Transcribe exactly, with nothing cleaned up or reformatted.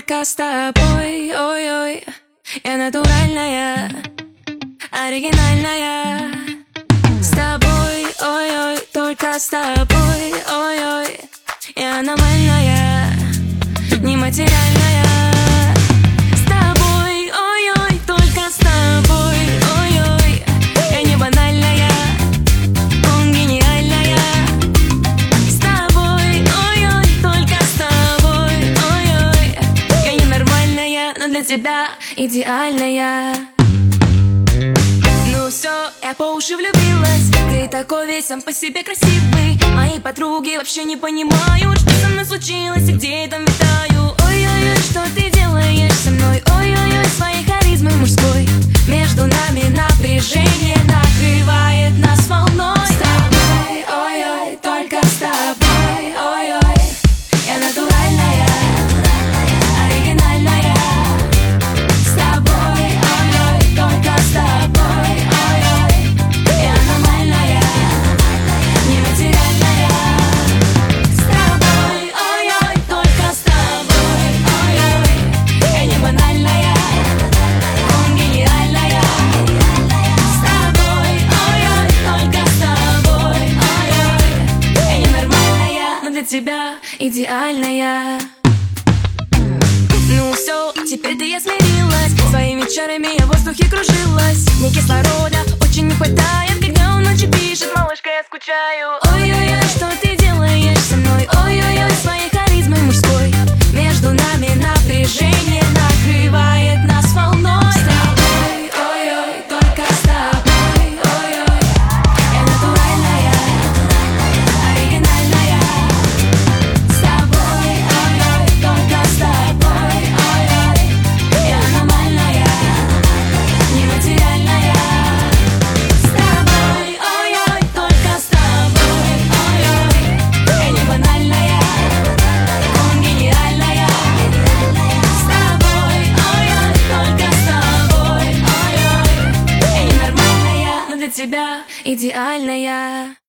только с тобой, ой-ой. Я натуральная, оригинальная. С тобой, ой-ой, только с тобой, ой-ой. Я нормальная, нематериальная. С тобой, ой-ой, только с тобой, ой-ой. Я не банальная, он гениальная. С тобой, ой-ой, только с тобой, ой-ой. Я ненормальная, но для тебя идеальная. Ну все, я по уши влюбилась. Ты такой весь сам по себе красивый. Мои подруги вообще не понимают, что со мной случилось и где я там витаю. Ой-ой-ой, что ты делаешь со мной? Ой-ой-ой, своей харизмой мужской. Между нами напряжение накрывает нас волной. С тобой, ой-ой, только с тобой, ой-ой. Я натуральная, оригинальная. С тобой, ой-ой, только с тобой, ой-ой. Я нормальная, нематериальная. С тобой, ой-ой, только с тобой, ой-ой. Я не банальная, он гениальная. С тобой, ой-ой, только с тобой, ой-ой. Я ненормальная, но для тебя идеальная. Ну все, теперь-то я смирилась. Своими чарами я в воздухе кружилась. Мне кислорода очень не хватает, когда он ночью пишет: малышка, я скучаю. Ой-ой-ой, что ты делаешь со мной? Ой-ой-ой, своей харизмой мужской. Между нами напряжение накрывает нас волной. С тобой, ой-ой, только с тобой, ой-ой. Я натуральная, оригинальная. С тобой, ой-ой, только с тобой, ой-ой. Я нормальная, нематериальная. С тобой, ой-ой, только с тобой, ой-ой. Я не банальная, он гениальная. С тобой, ой-ой, только с тобой, ой-ой. Я ненормальная, но для тебя идеальная.